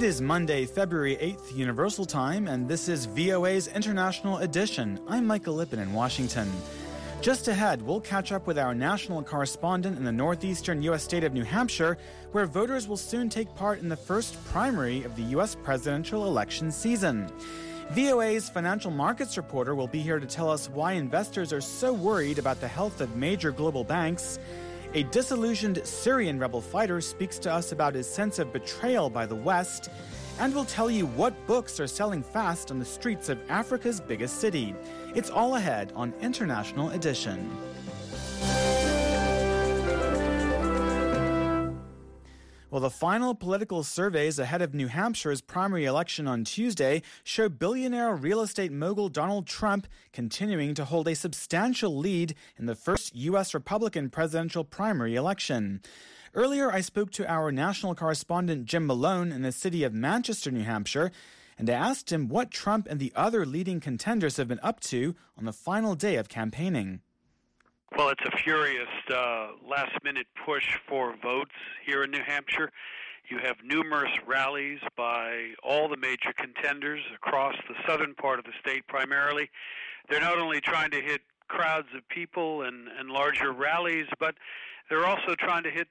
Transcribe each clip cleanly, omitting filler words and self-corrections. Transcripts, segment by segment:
It is Monday, February 8th, Universal Time, and this is VOA's International Edition. I'm Michael Lippin in Washington. Just ahead, we'll catch up with our national correspondent in the northeastern U.S. state of New Hampshire, where voters will soon take part in the first primary of the U.S. presidential election season. VOA's financial markets reporter will be here to tell us why investors are so worried about the health of major global banks. A disillusioned Syrian rebel fighter speaks to us about his sense of betrayal by the West, and we'll tell you what books are selling fast on the streets of Africa's biggest city. It's all ahead on International Edition. Well, the final political surveys ahead of New Hampshire's primary election on Tuesday show billionaire real estate mogul Donald Trump continuing to hold a substantial lead in the first U.S. Republican presidential primary election. Earlier, I spoke to our national correspondent Jim Malone in the city of Manchester, New Hampshire, and I asked him what Trump and the other leading contenders have been up to on the final day of campaigning. Well, it's a furious last-minute push for votes here in New Hampshire. You have numerous rallies by all the major contenders across the southern part of the state primarily. They're not only trying to hit crowds of people and larger rallies, but they're also trying to hit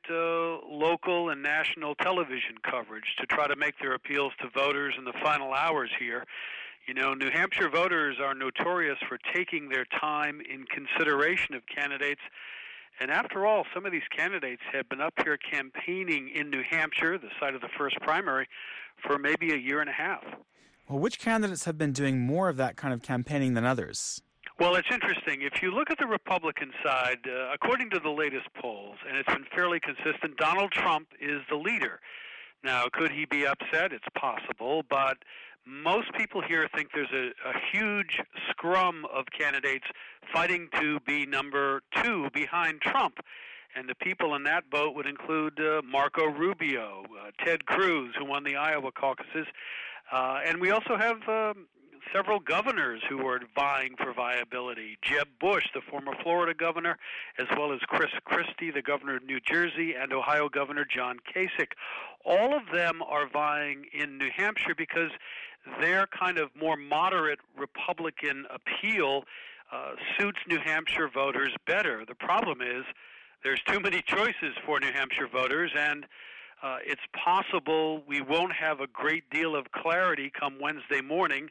local and national television coverage to try to make their appeals to voters in the final hours here. You know, New Hampshire voters are notorious for taking their time in consideration of candidates. And after all, some of these candidates have been up here campaigning in New Hampshire, the site of the first primary, for maybe a year and a half. Well, which candidates have been doing more of that kind of campaigning than others? Well, it's interesting. If you look at the Republican side, according to the latest polls, and it's been fairly consistent, Donald Trump is the leader. Now, could he be upset? It's possible, but most people here think there's a huge scrum of candidates fighting to be number two behind Trump. And the people in that boat would include Marco Rubio, Ted Cruz, who won the Iowa caucuses. And we also have several governors who are vying for viability. Jeb Bush, the former Florida governor, as well as Chris Christie, the governor of New Jersey, and Ohio Governor John Kasich. All of them are vying in New Hampshire because their kind of more moderate Republican appeal suits New Hampshire voters better. The problem is there's too many choices for New Hampshire voters, and it's possible we won't have a great deal of clarity come Wednesday morning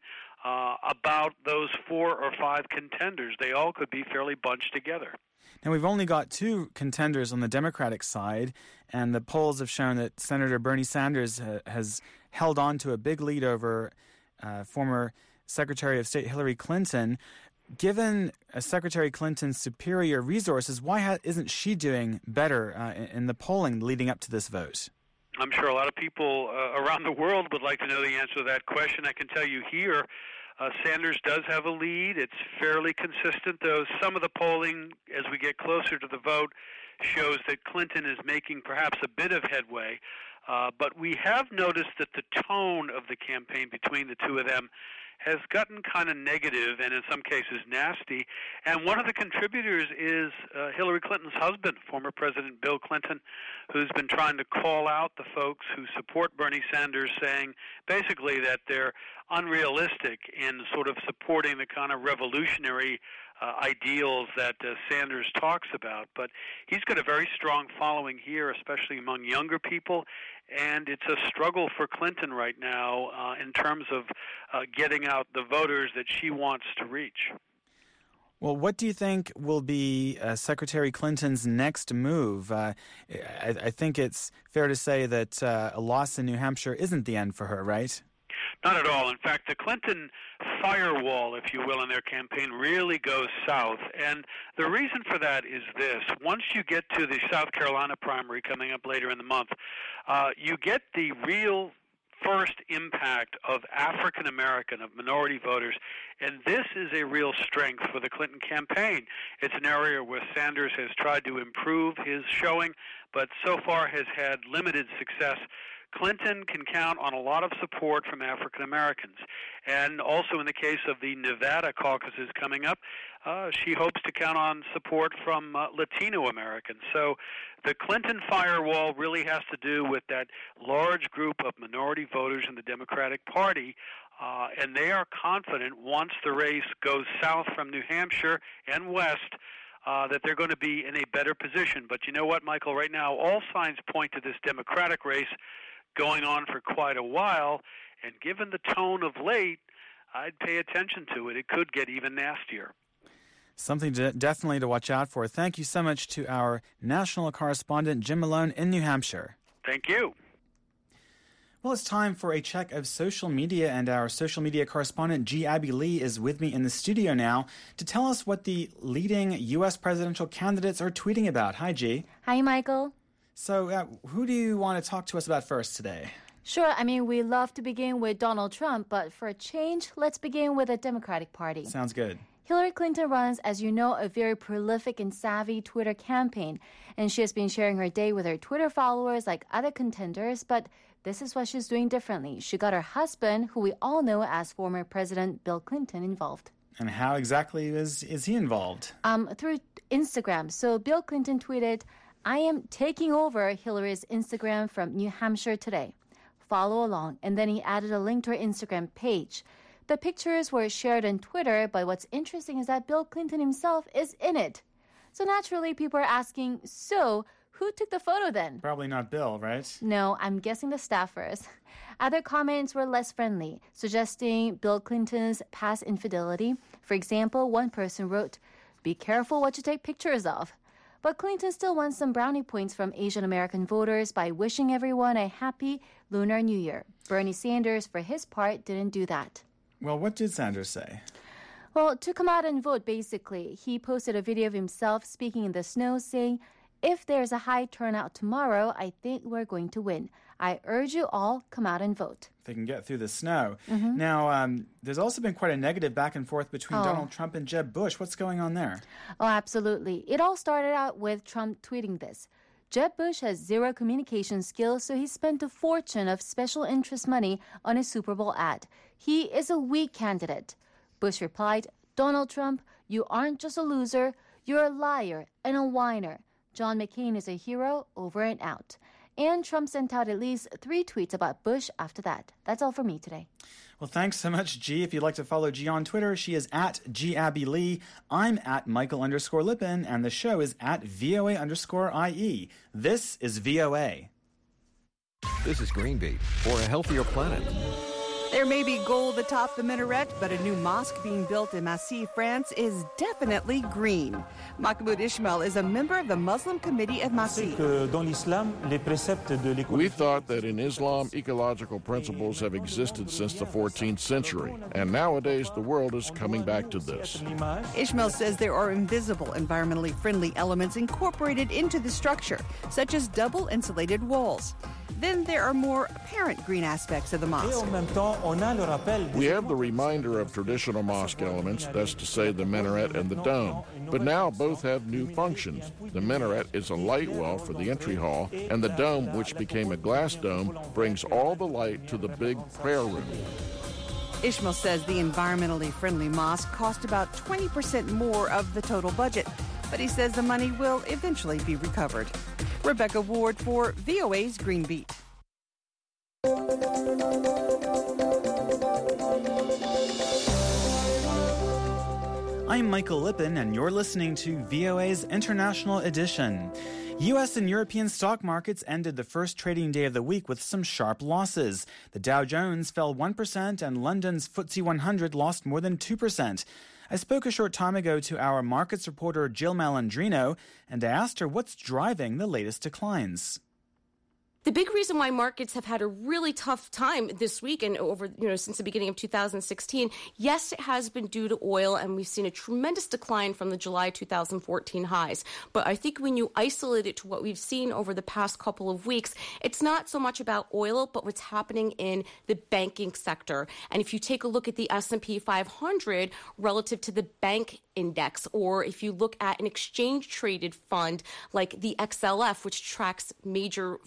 about those 4 or 5 contenders. They all could be fairly bunched together. Now, we've only got 2 contenders on the Democratic side, and the polls have shown that Senator Bernie Sanders has held on to a big lead over former Secretary of State Hillary Clinton. Given Secretary Clinton's superior resources, why isn't she doing better in the polling leading up to this vote? I'm sure a lot of people around the world would like to know the answer to that question. I can tell you here, Sanders does have a lead. It's fairly consistent, though some of the polling, as we get closer to the vote, shows that Clinton is making perhaps a bit of headway. But we have noticed that the tone of the campaign between the two of them has gotten kind of negative and in some cases nasty. And one of the contributors is Hillary Clinton's husband, former President Bill Clinton, who's been trying to call out the folks who support Bernie Sanders, saying basically that they're unrealistic in sort of supporting the kind of revolutionary ideals that Sanders talks about. But he's got a very strong following here, especially among younger people, and it's a struggle for Clinton right now in terms of getting out the voters that she wants to reach. Well, what do you think will be Secretary Clinton's next move? I think it's fair to say that a loss in New Hampshire isn't the end for her, right? Not at all. In fact, the Clinton firewall, if you will, in their campaign really goes south. And the reason for that is this. Once you get to the South Carolina primary coming up later in the month, you get the real first impact of African American, of minority voters, and this is a real strength for the Clinton campaign. It's an area where Sanders has tried to improve his showing, but so far has had limited success. Clinton can count on a lot of support from African Americans. And also in the case of the Nevada caucuses coming up, she hopes to count on support from Latino Americans. So the Clinton firewall really has to do with that large group of minority voters in the Democratic Party, and they are confident once the race goes south from New Hampshire and west that they're going to be in a better position. But you know what, Michael? Right now, all signs point to this Democratic race going on for quite a while, and given the tone of late, I'd pay attention to it. It could get even nastier. Something definitely to watch out for. Thank you so much to our national correspondent, Jim Malone in New Hampshire. Thank you. Well, it's time for a check of social media, and our social media correspondent, G. Abby Lee, is with me in the studio now to tell us what the leading U.S. presidential candidates are tweeting about. Hi, G. Hi, Michael. So, who do you want to talk to us about first today? Sure, we love to begin with Donald Trump, but for a change, let's begin with the Democratic Party. Sounds good. Hillary Clinton runs, as you know, a very prolific and savvy Twitter campaign, and she has been sharing her day with her Twitter followers like other contenders, but this is what she's doing differently. She got her husband, who we all know as former President Bill Clinton, involved. And how exactly is he involved? Through Instagram. So Bill Clinton tweeted, "I am taking over Hillary's Instagram from New Hampshire today. Follow along." And then he added a link to her Instagram page. The pictures were shared on Twitter, but what's interesting is that Bill Clinton himself is in it. So naturally, people are asking, so who took the photo then? Probably not Bill, right? No, I'm guessing the staffers. Other comments were less friendly, suggesting Bill Clinton's past infidelity. For example, one person wrote, "Be careful what you take pictures of." But Clinton still won some brownie points from Asian American voters by wishing everyone a happy Lunar New Year. Bernie Sanders, for his part, didn't do that. Well, what did Sanders say? Well, to come out and vote, basically. He posted a video of himself speaking in the snow, saying, "If there's a high turnout tomorrow, I think we're going to win. I urge you all, come out and vote." If they can get through the snow. Mm-hmm. Now, there's also been quite a negative back and forth between Donald Trump and Jeb Bush. What's going on there? Oh, absolutely. It all started out with Trump tweeting this. "Jeb Bush has zero communication skills, so he spent a fortune of special interest money on a Super Bowl ad. He is a weak candidate." Bush replied, "Donald Trump, you aren't just a loser, you're a liar and a whiner. John McCain is a hero, over and out." And Trump sent out at least 3 tweets about Bush after that. That's all for me today. Well, thanks so much, G. If you'd like to follow G on Twitter, she is at GAbbyLee. I'm at Michael_Lippin, and the show is at VOA_IE. This is VOA. This is Green Beat for a healthier planet. There may be gold atop the minaret, but a new mosque being built in Massy, France is definitely green. Mahmoud Ismail is a member of the Muslim Committee of Massy. We thought that in Islam, ecological principles have existed since the 14th century, and nowadays the world is coming back to this. Ismail says there are invisible, environmentally friendly elements incorporated into the structure, such as double insulated walls. Then there are more apparent green aspects of the mosque. We have the reminder of traditional mosque elements, that's to say the minaret and the dome. But now both have new functions. The minaret is a light well for the entry hall, and the dome, which became a glass dome, brings all the light to the big prayer room. Ismail says the environmentally friendly mosque cost about 20% more of the total budget, but he says the money will eventually be recovered. Rebecca Ward for VOA's Green Beat. I'm Michael Lippin, and you're listening to VOA's International Edition. U.S. and European stock markets ended the first trading day of the week with some sharp losses. The Dow Jones fell 1%, and London's FTSE 100 lost more than 2%. I spoke a short time ago to our markets reporter Jill Malandrino, and I asked her what's driving the latest declines. The big reason why markets have had a really tough time this week and over, since the beginning of 2016, yes, it has been due to oil, and we've seen a tremendous decline from the July 2014 highs. But I think when you isolate it to what we've seen over the past couple of weeks, it's not so much about oil, but what's happening in the banking sector. And if you take a look at the S&P 500 relative to the bank index, or if you look at an exchange-traded fund like the XLF, which tracks major financial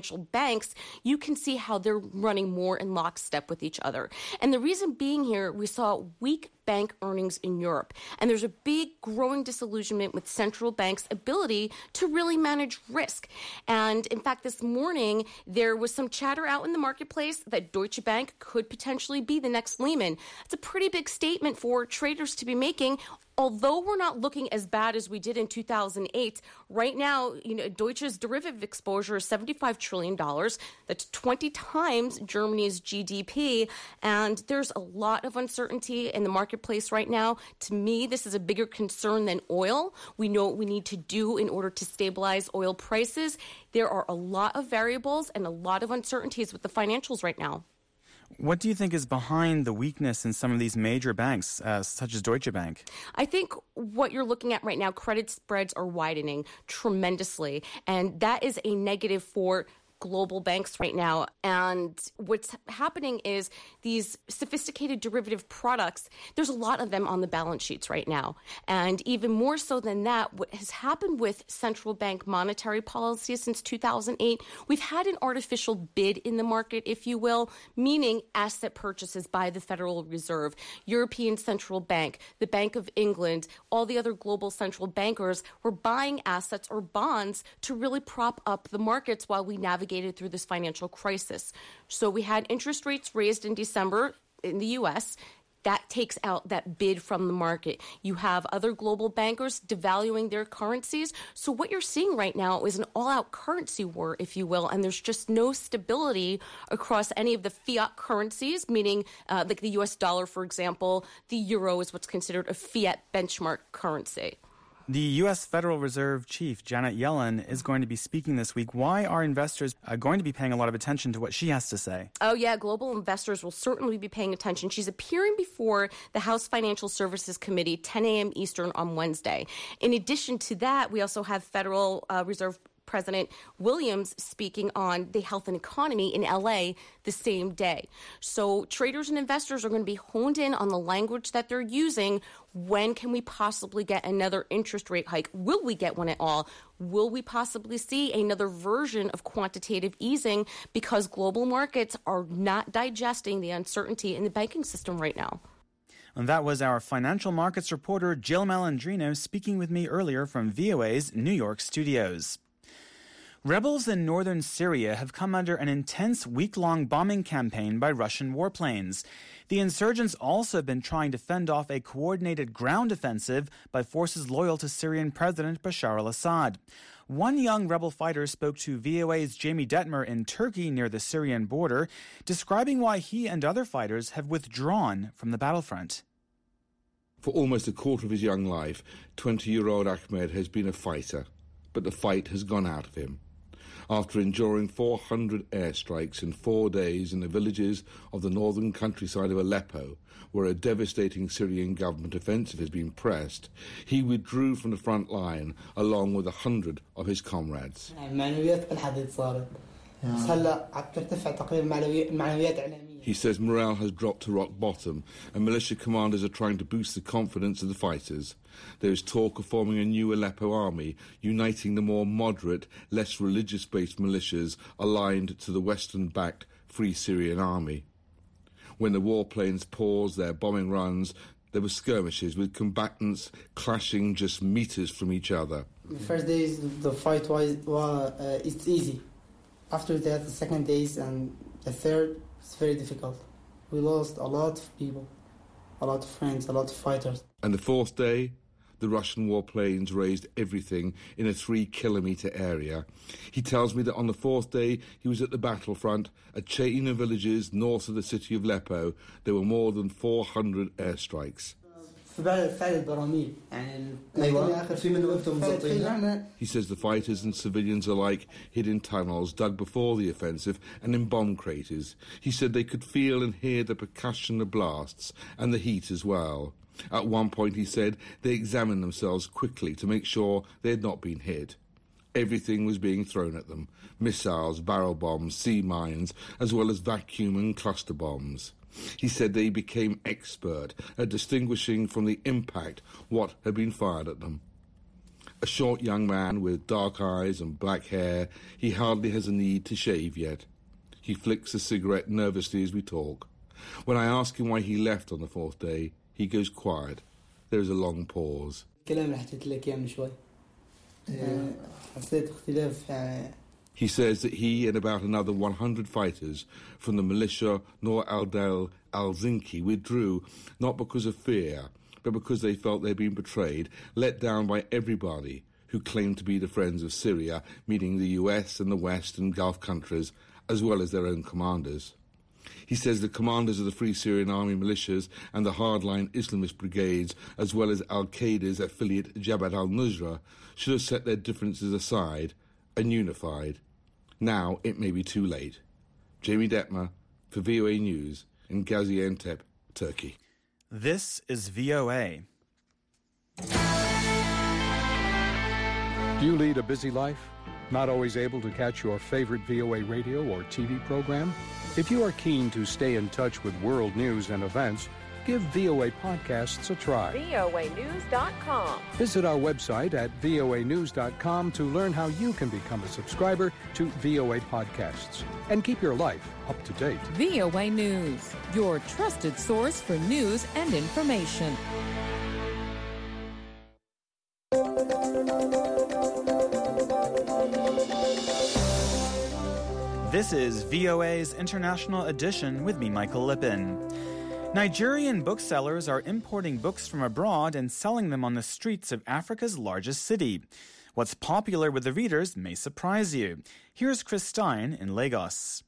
financial banks, you can see how they're running more in lockstep with each other. And the reason being here, we saw weak bank earnings in Europe. And there's a big growing disillusionment with central banks' ability to really manage risk. And in fact, this morning, there was some chatter out in the marketplace that Deutsche Bank could potentially be the next Lehman. It's a pretty big statement for traders to be making. Although we're not looking as bad as we did in 2008, right now, Deutsche's derivative exposure is $75 trillion. That's 20 times Germany's GDP. And there's a lot of uncertainty in the marketplace right now. To me, this is a bigger concern than oil. We know what we need to do in order to stabilize oil prices. There are a lot of variables and a lot of uncertainties with the financials right now. What do you think is behind the weakness in some of these major banks, such as Deutsche Bank? I think what you're looking at right now, credit spreads are widening tremendously, and that is a negative for global banks right now. And what's happening is these sophisticated derivative products, there's a lot of them on the balance sheets right now. And even more so than that, what has happened with central bank monetary policy since 2008, we've had an artificial bid in the market, if you will, meaning asset purchases by the Federal Reserve, European Central Bank, the Bank of England, all the other global central bankers were buying assets or bonds to really prop up the markets while we navigate through this financial crisis. So we had interest rates raised in December in the U.S. That takes out that bid from the market. You have other global bankers devaluing their currencies. So what you're seeing right now is an all-out currency war, if you will, and there's just no stability across any of the fiat currencies, meaning like the U.S. dollar, for example. The euro is what's considered a fiat benchmark currency. The U.S. Federal Reserve Chief, Janet Yellen, is going to be speaking this week. Why are investors going to be paying a lot of attention to what she has to say? Oh, yeah, global investors will certainly be paying attention. She's appearing before the House Financial Services Committee, 10 a.m. Eastern on Wednesday. In addition to that, we also have Federal Reserve President Williams speaking on the health and economy in L.A. the same day. So traders and investors are going to be honed in on the language that they're using. When can we possibly get another interest rate hike? Will we get one at all? Will we possibly see another version of quantitative easing because global markets are not digesting the uncertainty in the banking system right now? And that was our financial markets reporter Jill Malandrino speaking with me earlier from VOA's New York studios. Rebels in northern Syria have come under an intense week-long bombing campaign by Russian warplanes. The insurgents also have been trying to fend off a coordinated ground offensive by forces loyal to Syrian President Bashar al-Assad. One young rebel fighter spoke to VOA's Jamie Detmer in Turkey near the Syrian border, describing why he and other fighters have withdrawn from the battlefront. For almost a quarter of his young life, 20-year-old Ahmed has been a fighter, but the fight has gone out of him. After enduring 400 airstrikes in 4 days in the villages of the northern countryside of Aleppo, where a devastating Syrian government offensive has been pressed, he withdrew from the front line along with 100 of his comrades. He says morale has dropped to rock bottom and militia commanders are trying to boost the confidence of the fighters. There is talk of forming a new Aleppo army, uniting the more moderate, less religious-based militias aligned to the Western-backed Free Syrian Army. When the warplanes paused their bombing runs, there were skirmishes with combatants clashing just meters from each other. The first days, the fight was it's easy. After that, the second days and the third, it's very difficult. We lost a lot of people, a lot of friends, a lot of fighters. And the fourth day, the Russian warplanes raised everything in a 3-kilometre area. He tells me that on the fourth day he was at the battlefront, a chain of villages north of the city of Aleppo. There were more than 400 airstrikes. He says the fighters and civilians alike hid in tunnels dug before the offensive and in bomb craters. He said they could feel and hear the percussion of blasts and the heat as well. At one point, he said, they examined themselves quickly to make sure they had not been hit. Everything was being thrown at them: missiles, barrel bombs, sea mines, as well as vacuum and cluster bombs. He said they became expert at distinguishing from the impact what had been fired at them. A short young man with dark eyes and black hair, he hardly has a need to shave yet. He flicks a cigarette nervously as we talk. When I ask him why he left on the fourth day, he goes quiet. There is a long pause. He says that he and about another 100 fighters from the militia Nur al-Dal al-Zinki withdrew, not because of fear, but because they felt they'd been betrayed, let down by everybody who claimed to be the friends of Syria, meaning the US and the West and Gulf countries, as well as their own commanders. He says the commanders of the Free Syrian Army militias and the hardline Islamist brigades, as well as al-Qaeda's affiliate Jabhat al-Nusra, should have set their differences aside and unified. Now it may be too late. Jamie Detmer for VOA News in Gaziantep, Turkey. This is VOA. Do you lead a busy life? Not always able to catch your favorite VOA radio or TV program? If you are keen to stay in touch with world news and events, give VOA Podcasts a try. voanews.com. Visit our website at voanews.com to learn how you can become a subscriber to VOA Podcasts and keep your life up to date. VOA News, your trusted source for news and information. This is VOA's International Edition with me, Michael Lippin. Nigerian booksellers are importing books from abroad and selling them on the streets of Africa's largest city. What's popular with the readers may surprise you. Here's Chris Stein in Lagos.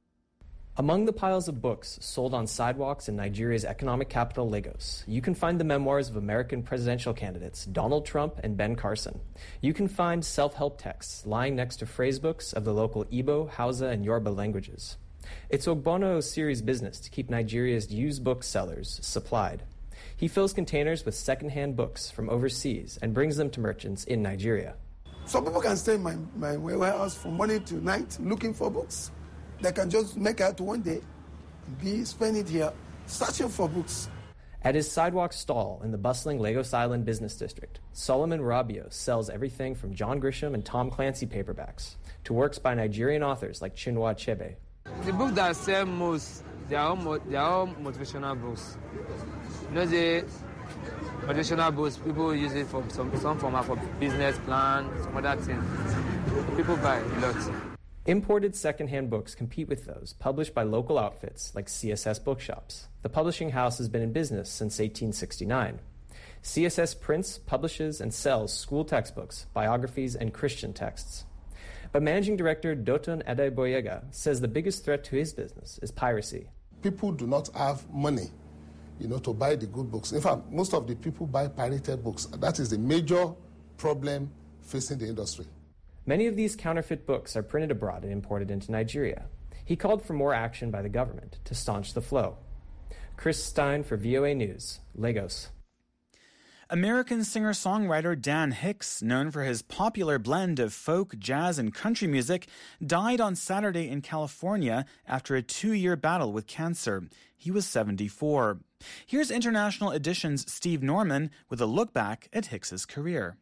Among the piles of books sold on sidewalks in Nigeria's economic capital, Lagos, you can find the memoirs of American presidential candidates Donald Trump and Ben Carson. You can find self-help texts lying next to phrasebooks of the local Igbo, Hausa, and Yoruba languages. It's Ogbono Siri's business to keep Nigeria's used book sellers supplied. He fills containers with second-hand books from overseas and brings them to merchants in Nigeria. Some people can stay in my warehouse from morning to night looking for books. They can just make out one day, spend it here, searching for books. At his sidewalk stall in the bustling Lagos Island business district, Solomon Rabiot sells everything from John Grisham and Tom Clancy paperbacks to works by Nigerian authors like Chinua Achebe. The books that sell most, they are all motivational books. You know, the motivational books, people use it for some form of business plan, some other things. People buy a lot. Imported secondhand books compete with those published by local outfits like CSS Bookshops. The publishing house has been in business since 1869. CSS prints, publishes, and sells school textbooks, biographies, and Christian texts. But managing director Dotun Adeboyega says the biggest threat to his business is piracy. People do not have money, to buy the good books. In fact, most of the people buy pirated books. That is the major problem facing the industry. Many of these counterfeit books are printed abroad and imported into Nigeria. He called for more action by the government to staunch the flow. Chris Stein for VOA News, Lagos. American singer-songwriter Dan Hicks, known for his popular blend of folk, jazz, and country music, died on Saturday in California after a 2-year battle with cancer. He was 74. Here's International Edition's Steve Norman with a look back at Hicks's career.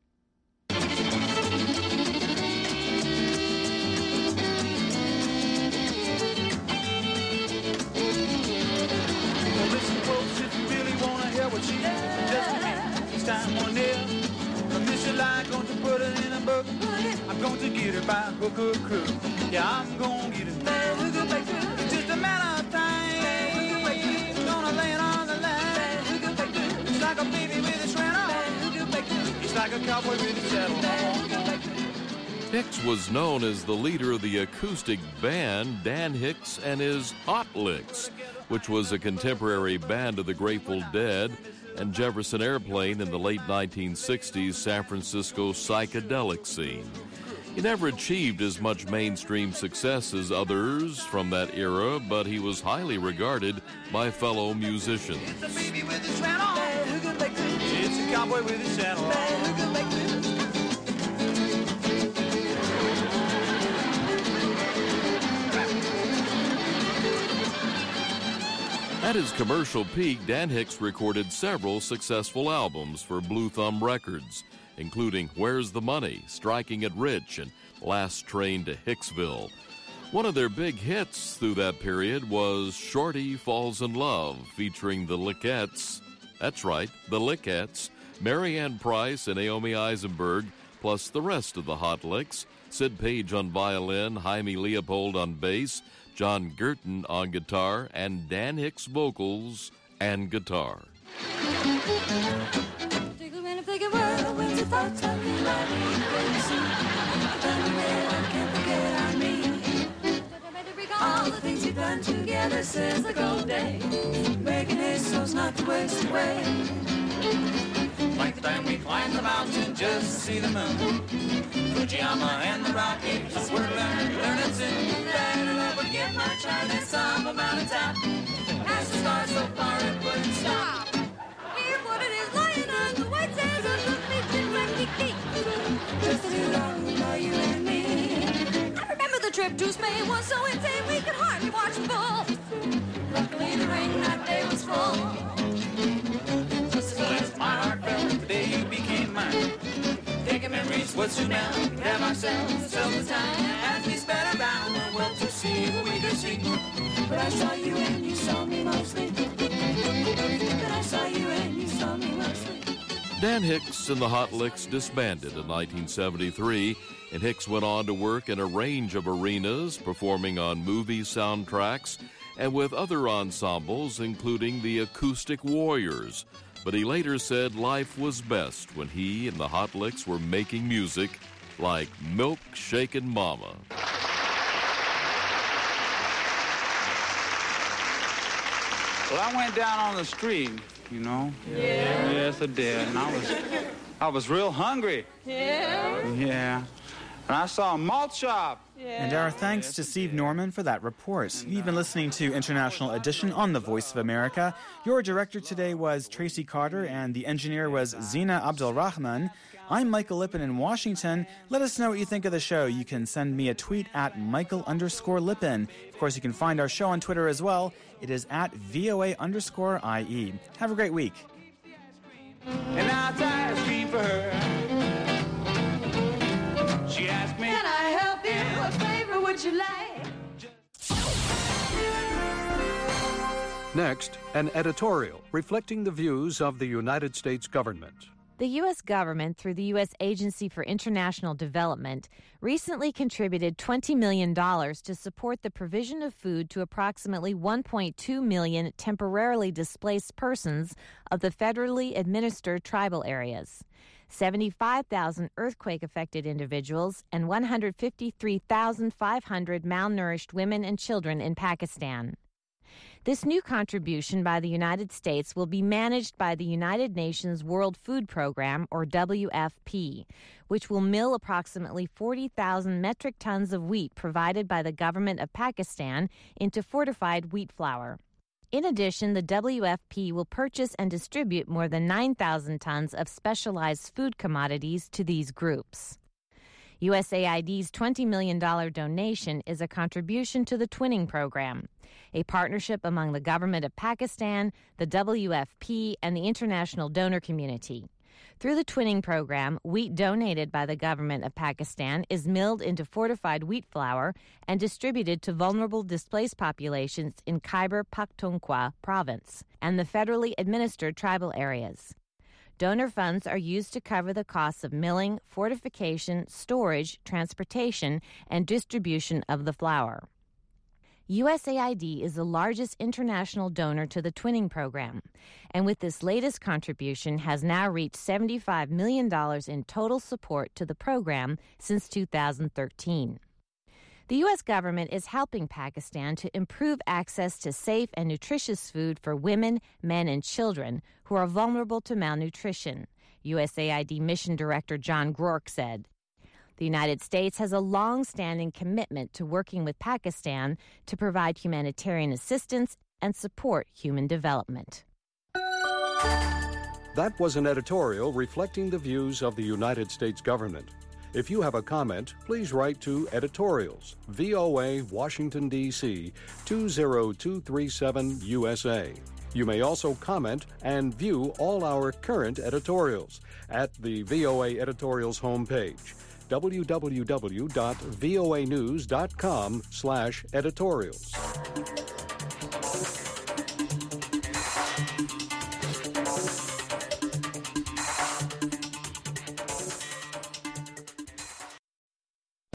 I'm going to get her by hook or crook. Yeah, I'm going to get her. It's just a matter of time. Gonna lay it on the line. It's like a baby with a shredder. It's like a cowboy with a saddle. Hicks was known as the leader of the acoustic band Dan Hicks and his Hot Licks, which was a contemporary band of the Grateful Dead and Jefferson Airplane in the late 1960s San Francisco psychedelic scene. He never achieved as much mainstream success as others from that era, but he was highly regarded by fellow musicians. It's a baby with a saddle. It's a cowboy with a saddle. At his commercial peak, Dan Hicks recorded several successful albums for Blue Thumb Records, including Where's the Money, Striking It Rich, and Last Train to Hicksville. One of their big hits through that period was Shorty Falls in Love, featuring the Lickettes. That's right, the Lickettes, Marianne Price and Naomi Eisenberg, plus the rest of the Hot Licks, Sid Page on violin, Jaime Leopold on bass, John Gerton on guitar, and Dan Hicks vocals and guitar. All the things you've done together since the gold day, making it so's not to waste away. Like the time we climbed the mountain just to see the moon, Fujiyama and the Rockies, we're learning soon that love would get much higher than some amount of time. As the stars so far it wouldn't stop. Hear what it is lying on the white sands of the beach in Waikiki. Just too long for you and me. I remember the trip to Spain was so insane we could hardly watch full. Luckily the rain that day was full. Just as my heart felt the day you became mine. Taking memories would soon now have ourselves so the time as we sped around the world to see what we could see. But I saw you and you saw me mostly. But I saw you and you saw me mostly. Dan Hicks and the Hot Licks disbanded in 1973, and Hicks went on to work in a range of arenas, performing on movie soundtracks and with other ensembles, including the Acoustic Warriors. But he later said life was best when he and the Hot Licks were making music like Milk Shakin' Mama. Well, I went down on the street, you know. Yeah. Yes, I did. And I was real hungry. Yeah. Yeah. And I saw a malt shop. And our thanks to Steve Norman for that report. You've been listening to International Edition on the Voice of America. Your director today was Tracy Carter, and the engineer was Zina Abdulrahman. I'm Michael Lippin in Washington. Let us know what you think of the show. You can send me a tweet at Michael_Lippin. Of course, you can find our show on Twitter as well. It is at VOA_IE. Have a great week. And I tied a screen for her. She asked me, Can I help you? What flavor would you like? Next, an editorial reflecting the views of the United States government. The U.S. government, through the U.S. Agency for International Development, recently contributed $20 million to support the provision of food to approximately 1.2 million temporarily displaced persons of the federally administered tribal areas, 75,000 earthquake-affected individuals, and 153,500 malnourished women and children in Pakistan. This new contribution by the United States will be managed by the United Nations World Food Program, or WFP, which will mill approximately 40,000 metric tons of wheat provided by the government of Pakistan into fortified wheat flour. In addition, the WFP will purchase and distribute more than 9,000 tons of specialized food commodities to these groups. USAID's $20 million donation is a contribution to the Twinning Program, a partnership among the government of Pakistan, the WFP, and the international donor community. Through the Twinning Program, wheat donated by the government of Pakistan is milled into fortified wheat flour and distributed to vulnerable displaced populations in Khyber Pakhtunkhwa province and the federally administered tribal areas. Donor funds are used to cover the costs of milling, fortification, storage, transportation, and distribution of the flour. USAID is the largest international donor to the Twinning Program, and with this latest contribution has now reached $75 million in total support to the program since 2013. The U.S. government is helping Pakistan to improve access to safe and nutritious food for women, men, and children who are vulnerable to malnutrition, USAID Mission Director John Groark said. The United States has a long-standing commitment to working with Pakistan to provide humanitarian assistance and support human development. That was an editorial reflecting the views of the United States government. If you have a comment, please write to Editorials, VOA, Washington, D.C., 20237 USA. You may also comment and view all our current editorials at the VOA Editorials homepage, www.voanews.com/editorials.